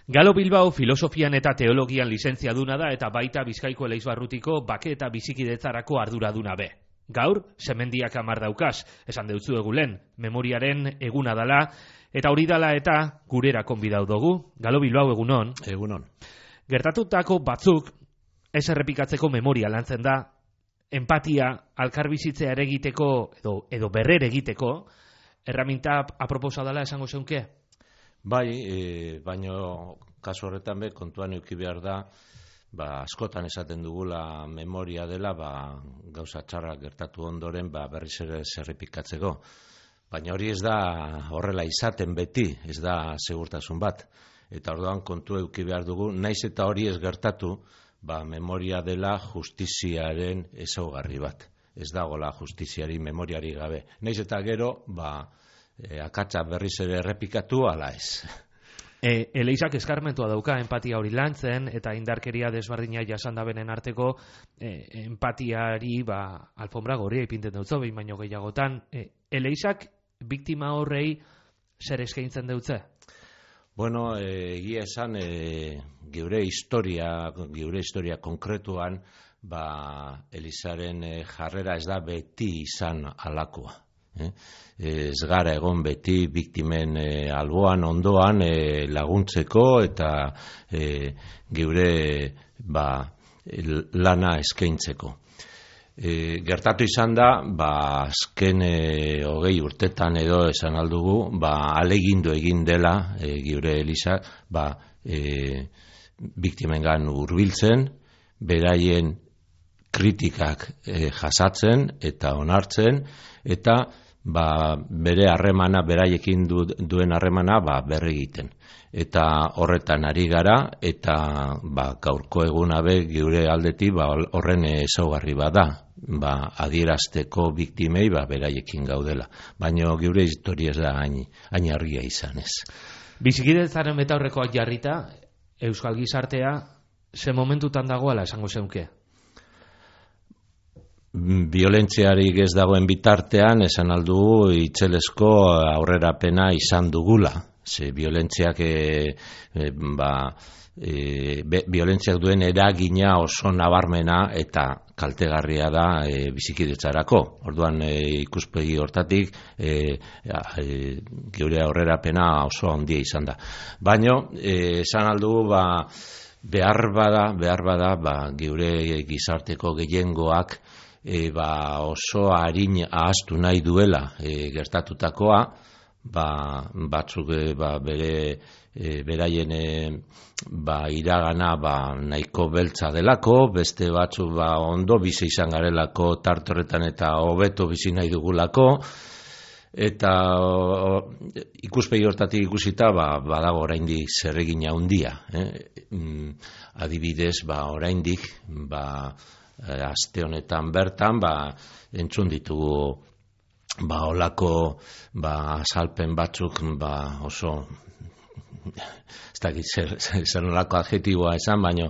Galo Bilbao filosofian eta teologian lizentziaduna da eta baita Bizkaiko Eleizbarrutiko bake eta bizikidetzarako arduraduna be. Gaur, semendiak 10 daukaz, esan deutzu egulen, memoriaren eguna dala, eta hori dala eta gurera konbidau dugu. Galo Bilbao, egunon. Egunon. Gertatutako batzuk, ez errepikatzeko memoria lantzen da, empatia, alkarbizitzea ere egiteko, edo berrer egiteko, erraminta aproposa dela esango zeunke? Bai, baino kasu horretan be kontuan eduki behar da, askotan esaten dugula memoria dela, gauza txarrak gertatu ondoren berriz ere zerrepikatzeko. Baina hori ez da horrela izaten beti, ez da segurtasun bat. Eta orduan kontu eduki behar dugu, naiz eta hori ez gertatu, memoria dela justiziaren ezaugarri bat. Ez dagoela justiziari memoriari gabe. Naiz eta gero, akatsa berriz ere errepikatu ala ez. Eleizak eskarmentua dauka empatia hori lantzen eta indarkeria desberdina jasandabenen arteko empatiari alfombra gorria ipinten dutzo behin baino gehiagotan. Eleizak biktima horrei zer eskaintzen dutze? Bueno, egia esan geure historia konkretuan Elizaren jarrera ez da beti izan alakoa. Ez gara egon beti biktimen alboan, ondoan laguntzeko eta geure lana eskaintzeko. Gertatu izan da, azken 20 urtetan edo esan aldugu, alegindu egin dela geure Eliza, biktimengan hurbiltzen, beraien kritikak jasatzen eta onartzen, eta bere harremana, beraiekin duen harremana berregiten. Eta horretan ari gara, eta gaurko eguna be geure aldetik horren ezaugarri bada, adierazteko biktimei beraiekin gaudela. Baina geure historia ez da hain argia izan ez. Bizikidetzaren betaurrekoak jarrita, euskal gizartea, ze momentutan dagoela esango zeunke? Biolentziarik ez dagoen bitartean, esan aldugu itzelesko aurrerapena izan dugula. Ze biolentziak biolentziak duen eragina oso nabarmena eta kaltegarria da bizikidetzarako. Orduan ikuspegi hortatik geure aurrerapena oso handia izan da. Baina esan aldugu behar bada geure gizarteko gehiengoak oso arin ahaztu nahi duela gertatutakoa, batzuk beraien iragana nahiko beltza delako, beste batzuk ondo bizi izan garelako tartorretan eta hobeto bizi nahi dugulako, eta ikuspegi hortatik ikusita badago oraindik zeregina handia. Adibidez, oraindik aste honetan bertan entzun ditugu olako azalpen batzuk oso ez dakit zer nolako adjetiboa esan, baino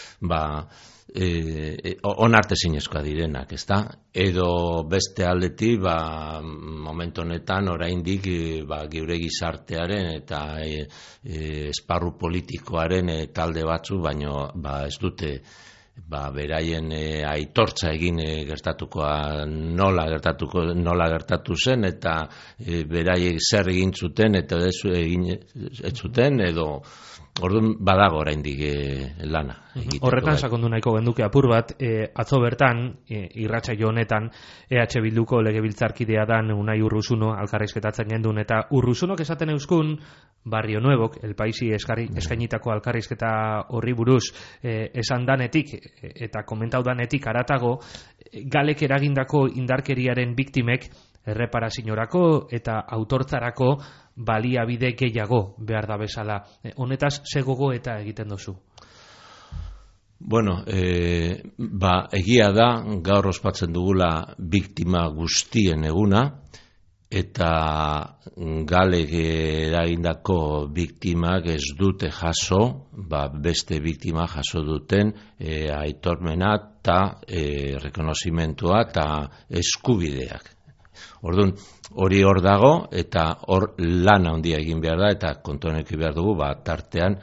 onartezinezkoa direnak, ezta? Edo beste aldetik momentu honetan oraindik geure gizartearen eta esparru politikoaren talde batzu, baino ez dute beraien aitortza egin gertatukoa nola gertatu zen eta beraiek zer egin zuten eta ez zuten edo orduan badago oraindik lana egiteko. Horretan sakondu nahiko genduke apur bat, atzo bertan irratsaio honetan EH Bilduko legebiltzarkidea dan Unai Urruzuno alkarrizketatzen gendun, eta Urruzunok esaten euskun Barrio Nuevok, El Paisi eskainitako alkarrizketa horri buruz esan danetik eta komentau danetik aratago, galek eragindako indarkeriaren biktimek erreparaziorako eta autortzarako baliabide gehiago behar da bezala. Honetaz, ze gogo eta egiten duzu? Bueno, egia da, gaur ospatzen dugula biktima guztien eguna, eta galek eragindako biktimak ez dute jaso, beste biktima jaso duten aitormena eta rekonozimentua eta eskubideak. Orduan, hori hor dago eta hor lan handia egin behar da eta kontuan eduki behar dugu, tartean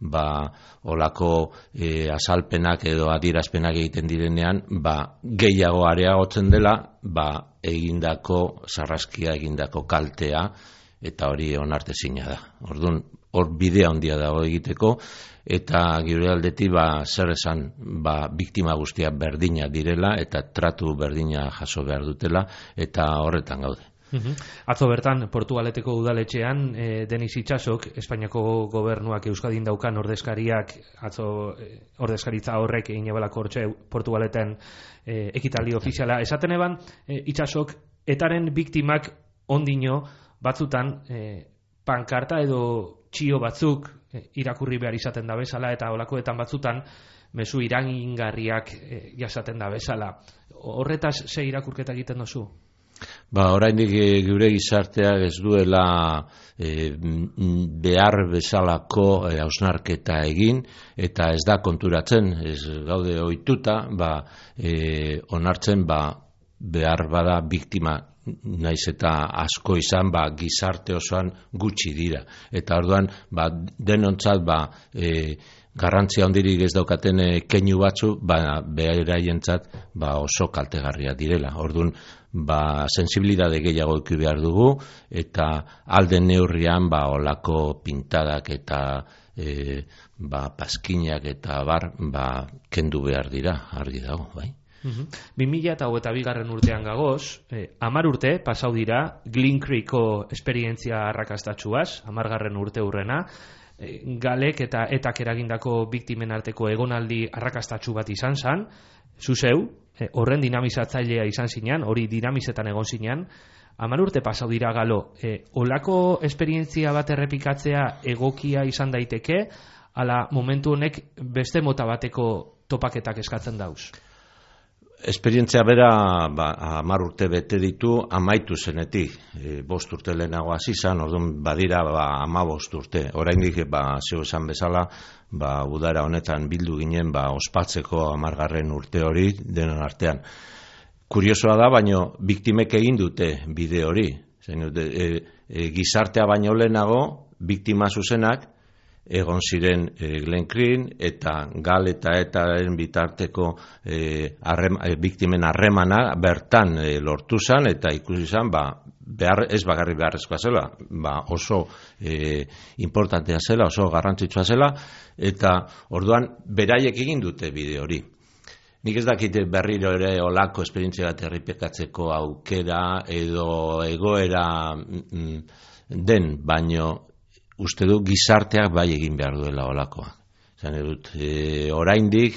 olako azalpenak edo adierazpenak egiten direnean, gehiago areagotzen dela, egindako sarraskia, egindako kaltea, eta hori onartezina da. Orduan, hor bidea handia dago egiteko, eta gure aldetik zer esan, biktima guztiak berdina direla, eta tratu berdina jaso behar dutela, eta horretan gaude. Atzo bertan, Portugaleteko udaletxean, Denis Itsasok, Espainiako gobernuak Euskadin daukan ordezkariak, atzo ordezkaritza horrek egin ebalako hortxe Portugaleten ekitaldi ofiziala. Esaten eban, Itsasok, etaren biktimak ondino batzutan pankarta edo txio batzuk irakurri behar izaten da bezala, eta olakoetan batzutan mezu iragingarriak jasaten da bezala. Horretaz ze irakurketa egiten dozu? Oraindik gure gizarteak ez duela behar bezalako hausnarketa egin, eta ez da konturatzen, ez gaude ohituta, onartzen behar bada biktima naiz eta asko izan, gizarte osoan gutxi dira. Eta orduan, denontzat, garrantzia handirik ez daukaten keinu batzu, beraientzat oso kaltegarria direla. Orduan, sensibilidade gehiago eduki behar dugu, eta alden neurrian olako pintadak eta paskinak eta kendu behar dira, argi dago, bai. 2022 urtean gagoz, 10 urte pasau dira Glen Creeko esperientzia arrakastatsuaz, 10. urte hurrena, Galek eta etak eragindako biktimen arteko egonaldi arrakastatsu bat izan zan, zuzeu, horren dinamizatzailea izan zinan, hori dinamizetan egon zinan, 10 urte pasau dira Galo, olako esperientzia bat errepikatzea egokia izan daiteke, ala momentu honek beste mota bateko topaketak eskatzen dauz? Esperientzia bera 10 urte bete ditu, amaitu zenetik, 5 urte lehenago hasi izan, orduan badira 15 urte. Oraindik zeu esan bezala, udara honetan bildu ginen ospatzeko 10. urte hori denon artean. Kuriosoa da, baino biktimek egin dute bide hori. Gizartea baino lehenago, biktima zuzenak egon ziren Glen Creek eta Gal eta etaren bitarteko biktimen harremana bertan lortu zan, eta ikusi zan ez bakarrik beharrezkoa zela, oso importantea zela, oso garrantzitsua zela, eta orduan beraiek egin dute bide hori. Nik ez dakit berriro ere olako esperientzia bat errepikatzeko aukera edo egoera den, baino uste du gizarteak bai egin behar duela olakoa. Oraindik,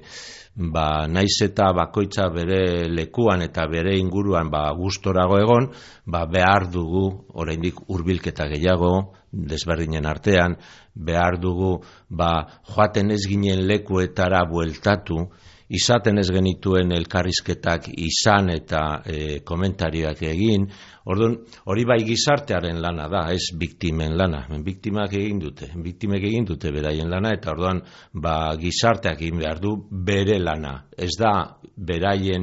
naiz eta bakoitza bere lekuan eta bere inguruan gustorago egon, behar dugu oraindik hurbilketa gehiago desberdinen artean, behar dugu joaten ez ginen lekuetara bueltatu, izaten ez genituen elkarrizketak izan eta komentarioak egin. Orduan, hori bai gizartearen lana da, ez biktimen lana. Biktimek egin dute beraien lana, eta orduan gizarteak egin behar du bere lana. Ez da beraien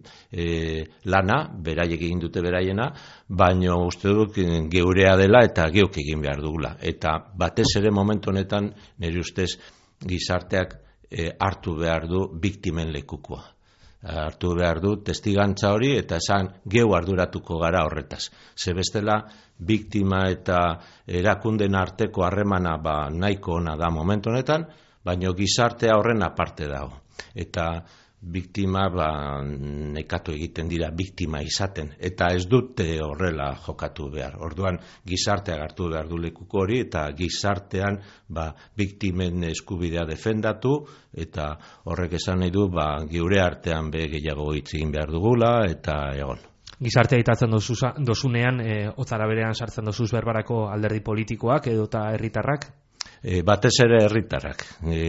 lana, beraiek egin dute beraiena, baina uste dut geurea dela eta geuk egin behar dugula. Eta batez ere momentu honetan, nire ustez, gizarteak hartu behar du biktimen lekukoa. Hartu behar du testigantza hori, eta esan geu arduratuko gara horretaz. Ze bestela, biktima eta erakunden arteko harremana nahiko ona da momentu honetan, baina gizartea horren aparte dago. Eta biktima nekatu egiten dira biktima izaten, eta ez dute horrela jokatu behar. Orduan gizarteak hartu behar du lekuko hori, eta gizartean biktimen eskubidea defendatu, eta horrek esan nahi du geure artean gehiago hitz egin behar dugula, eta egon. Gizartea itatzen dozunean, otzara berean sartzen dozuz berbarako alderdi politikoak edo eta herritarrak? Batez ere herritarrak.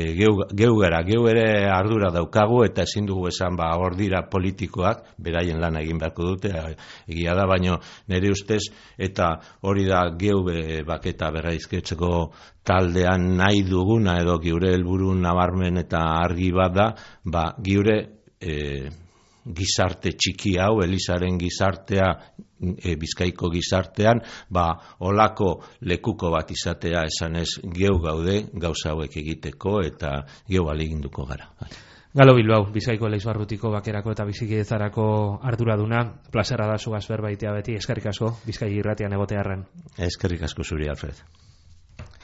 Geu ere ardura daukagu, eta ezin dugu esan hor dira politikoak, beraien lana egin beharko dute, egia da, baino nire ustez, eta hori da geu baketa berraizketzeko taldean nahi duguna, edo geure helburu nabarmen eta argi bat da, geure gizarte txiki hau, Elizaren gizartea, Bizkaiko gizartean, olako lekuko bat izatea esanez geu gaude gauza hauek egiteko eta geu ahaleginduko gara. Galo Bilbao, Bizkaiko Elizbarrutiko bakerako eta bizikidetzarako arduraduna, plazerra da zugaz berbaitea beti, eskerrik asko Bizkai irratian egotearren. Eskerrik asko zuri, Alfred.